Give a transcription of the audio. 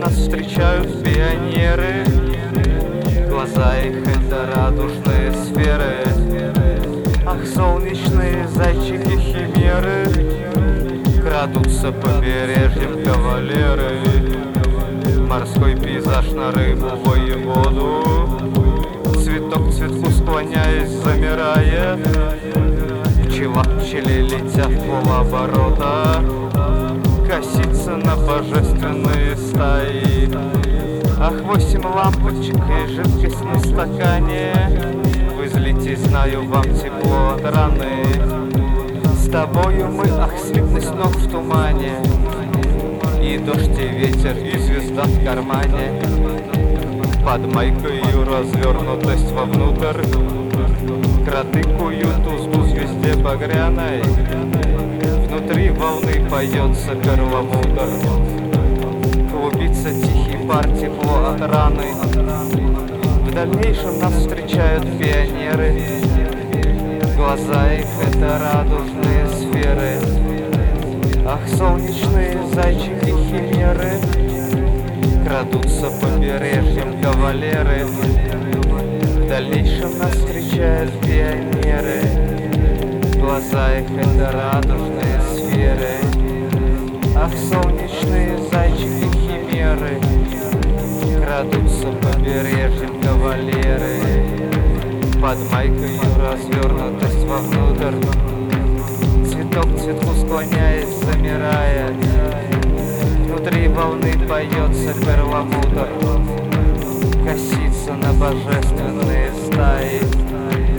нас встречают пионеры. Глаза их — это радужные сферы. Ах, солнечные зайчики-химеры, крадутся побережьем кавалеры. Морской пейзаж на рыбу, воеводу, цветок к цветку склоняясь замирает. Пчела к пчеле летя в полоборота, косится на божественные стаи. Ах, 8 лампочек и жидкость на стакане, вы злите, знаю, вам тепло от раны. С тобою мы, ах, светность ног в тумане, и дождь, и ветер, и звезда в кармане. Под майкою развернутость вовнутрь, кроты куют узду звезде багряной. Внутри волны поется перламутр, клубится тихий пар, тепло от раны. В дальнейшем нас встречают пионеры. Глаза их — это радужные сферы. Ах, солнечные зайчики-химеры, крадутся побережьем кавалеры. В дальнейшем нас встречают пионеры. Глаза их — это радужные сферы. Ах, солнечные зайчики-химеры, крадутся побережьем кавалеры. Под майкою развернутость вовнутрь, цветок к цветку склоняясь, замирая. Внутри волны поется перламутр, косится на божественные стаи.